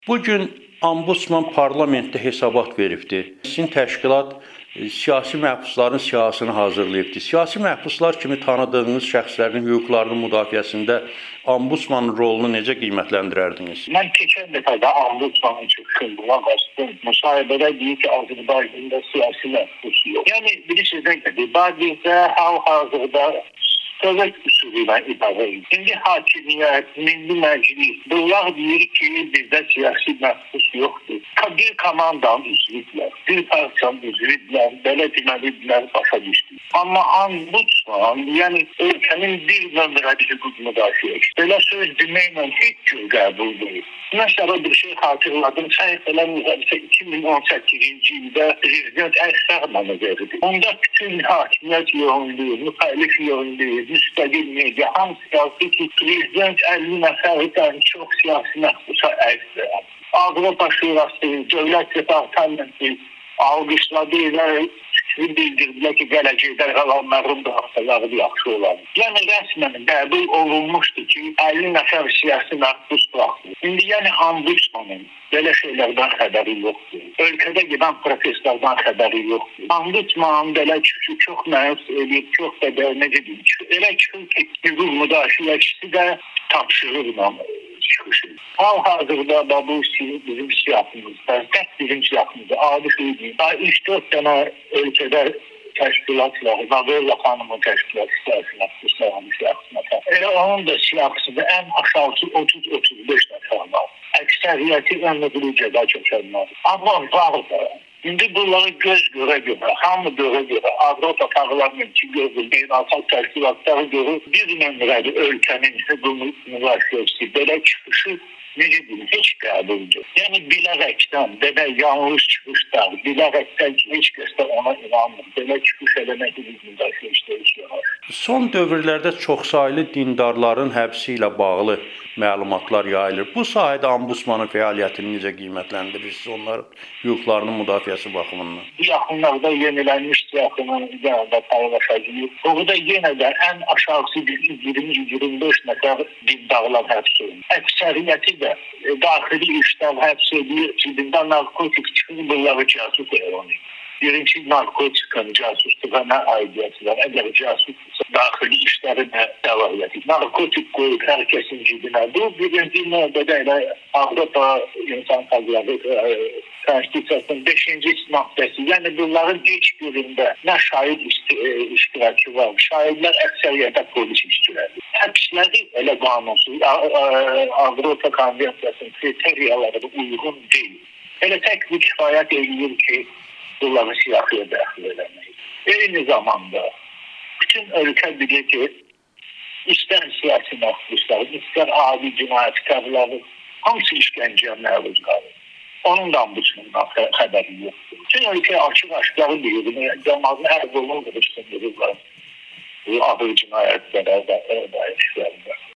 Bugün Ombudsman parlamentdə hesabat veribdir. Sizin təşkilat siyasi məhbusların siyahısını hazırlayıbdır. Siyasi məhbuslar kimi tanıdığınız şəxslərin hüquqlarının müdafiəsində Ombudsmanın rolunu necə qiymətləndirərdiniz? Mən keçən dəfə də Ombudsmanın çıxışından qaçdım. Müsahibədə deyir ki, Azərbaycanda siyasi məhbus yox. Yəni bilirsiniz nə qədər? Bizdə hal-hazırda dövlət üsulü ilə idarə edilir. İndi hakimiyyət, Milli Məclis bunlar deyir ki, bizdə siyasi məhbus yoxdur. Bir komandanın üzvüdürlər, bir partiyanın üzvüdürlər, belə deməlidirlər, başa düşdük. Amma Ombudsman, yəni ölkənin bir nömrəli hüquq müdafiəçisi, belə söz deməklə heç cür qəbul deyil. Mesela bir şey hatırladım. Səhv eləmirəmsə 2018-ci ildə prezident əksərnamə verdi. Onda bütün hakimiyyət yoğunluğu, müxəlif yoğunluğu, müstəqil media hamısı yazdı ki, prezident 50 nəfərdən çox siyasi məhbusa əks verər. Avropa Şurası, Dövlət Departamenti alqışladı və bildirdilər ki, gələcəkdə qalanların da hastaları yaxşı olar. Yəni rəsmən qəbul olunmuşdu ki, 50 nəfər siyasi məhbus buraxılır. İndi yəni Ombudsmanın belə şeylərdən xəbəri yoxdur. Ölkədə gedən proseslərdən xəbəri yoxdur. Ombudsman belə çıxışı çox məyus edib, çox da necə deyim, elə çıxır ki, hüquq müdafiəçisi də tapşırırla çıxışı. Hal-hazırda bu bizim siyasımızda, tək bizim siyasımızda adi şey deyil. Daha 3-4 dənə ölkədə təşkilatlar, Navella xanımın təşkilatı siyasına. Elə onun da siyasında ən aşağısı 30-35 nəfər var. Əksəriyyəti ömürlü cəza çəkənlər. Amma var da. İndi bunları göz görə, hamı görə, Avropa Parlamenti görür, beynəlxalq təşkilatları görür. Bir nömrəli ölkənin hüquq müdafiəçisi belə çıxışı necə deyim, heç qəbuldur. Yəni bilərəkdən, belə yanlış çıxışlar, bilərəkdən ki, heç kəs də ona inanmır. Belə çıxış eləmək hüquq müdafiəçiləri işləyir. Son dövrlərdə çoxsaylı dindarların həbsi ilə bağlı məlumatlar yayılır. Bu sahədə Ombudsmanın fəaliyyətini necə qiymətləndirirsiniz, onların hüquqlarının müdafiəsi baxımından? Bu yaxınlarda yenilənmiş siyasının yanında paylaşacağıq. Orada yenə də ən aşağısı 20-25 nəfər dindarlar həbs olunur. Əksəriyyəti də daxili işlər həbs edilir, cibində narkotik çıxır, bunları casus edir. Birinci narkotikanın casusluğuna aidiyyəti var. Əgər casusluksa daxili işlərinə dəvaliyyəti. Narkotik qoyub hər kəsin cibinə. Bu birinci növbədə elə Avropa İnsan Hüquqları Konstitusiyasının 5-ci maddəsi. Yəni bunların heç birində nə şahid iştirakı var. Şahidlər əksəriyyətə polis iştirakı. Həbsləri elə qanunsuz. Avropa Konvensiyasının kriteriyalarına uyğun deyil. Elə tək bu kifayət edir ki, bunları siyahıya daxil eləmək. Eyni zamanda bütün ölkə bilir ki, istər siyasi məhbuslar, istər adi cinayətkarları hamısı işgəncəyə məruz qalır. Onun da Ombudsmandan xəbəri yoxdur. Bütün ölkə açıq-aşkarı bilir, cəmaatın hər qolunu qırışdırırlar bu ağır cinayətlərə dair işlərdə.